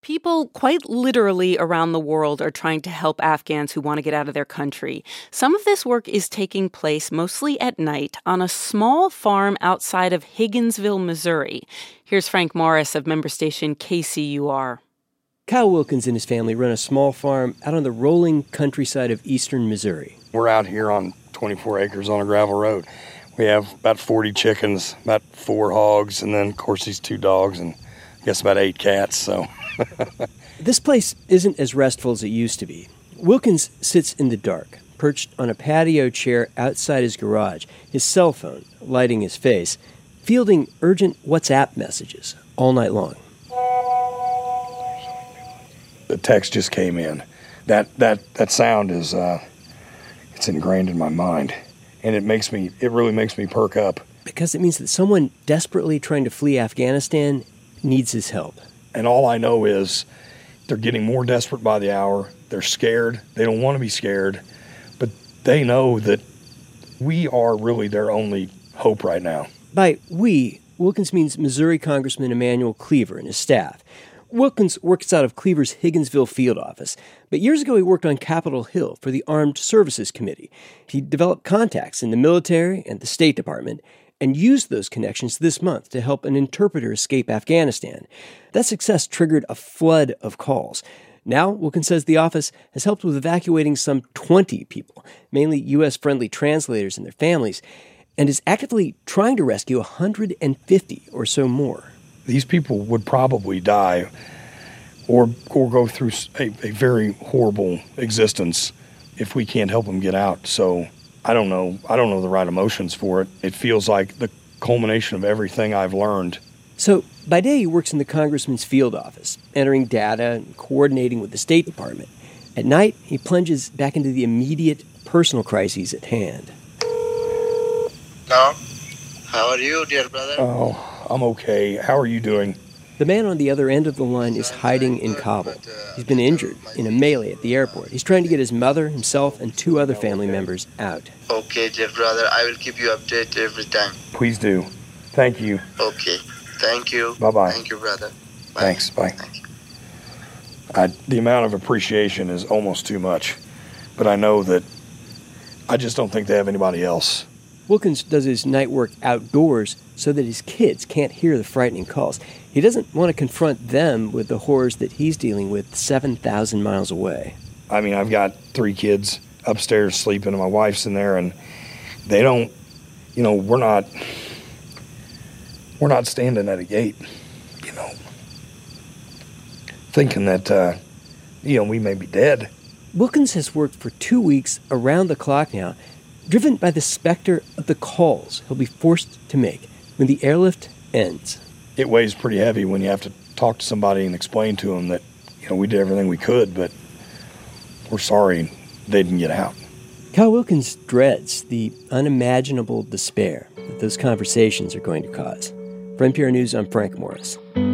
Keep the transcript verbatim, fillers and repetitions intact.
People quite literally around the world are trying to help Afghans who want to get out of their country. Some of this work is taking place mostly at night on a small farm outside of Higginsville, Missouri. Here's Frank Morris of member station K C U R. Kyle Wilkins and his family run a small farm out on the rolling countryside of eastern Missouri. We're out here on twenty-four acres on a gravel road. We have about forty chickens, about four hogs, and then, of course, these two dogs, and I guess about eight cats, so... This place isn't as restful as it used to be. Wilkins sits in the dark, perched on a patio chair outside his garage, his cell phone lighting his face, fielding urgent WhatsApp messages all night long. The text just came in. That that that sound is uh, it's ingrained in my mind, and it makes me it really makes me perk up because it means that someone desperately trying to flee Afghanistan needs his help. And all I know is they're getting more desperate by the hour. They're scared. They don't want to be scared, but they know that we are really their only hope right now. By we, Wilkins means Missouri Congressman Emanuel Cleaver and his staff. Wilkins works out of Cleaver's Higginsville field office, but years ago he worked on Capitol Hill for the Armed Services Committee. He developed contacts in the military and the State Department and used those connections this month to help an interpreter escape Afghanistan. That success triggered a flood of calls. Now, Wilkins says the office has helped with evacuating some twenty people, mainly U S-friendly translators and their families, and is actively trying to rescue one hundred fifty or so more. These people would probably die or or go through a, a very horrible existence if we can't help them get out. So I don't know. I don't know the right emotions for it. It feels like the culmination of everything I've learned. So by day, he works in the congressman's field office, entering data and coordinating with the State Department. At night, he plunges back into the immediate personal crises at hand. Hello. How are you, dear brother? Oh, I'm okay. How are you doing? The man on the other end of the line is hiding in Kabul. He's been injured in a melee at the airport. He's trying to get his mother, himself, and two other family members out. Okay, dear brother. I will keep you updated every time. Please do. Thank you. Okay. Thank you. Bye-bye. Thank you, brother. Bye. Thanks. Bye. Thank you. I, the amount of appreciation is almost too much, but I know that I just don't think they have anybody else. Wilkins does his night work outdoors so that his kids can't hear the frightening calls. He doesn't want to confront them with the horrors that he's dealing with seven thousand miles away. I mean, I've got three kids upstairs sleeping, and my wife's in there, and they don't, you know, we're not, we're not standing at a gate, you know, thinking that, uh, you know, we may be dead. Wilkins has worked for two weeks around the clock now, driven by the specter of the calls he'll be forced to make when the airlift ends. It weighs pretty heavy when you have to talk to somebody and explain to them that, you know, we did everything we could, but we're sorry they didn't get out. Kyle Wilkins dreads the unimaginable despair that those conversations are going to cause. For N P R News, I'm Frank Morris.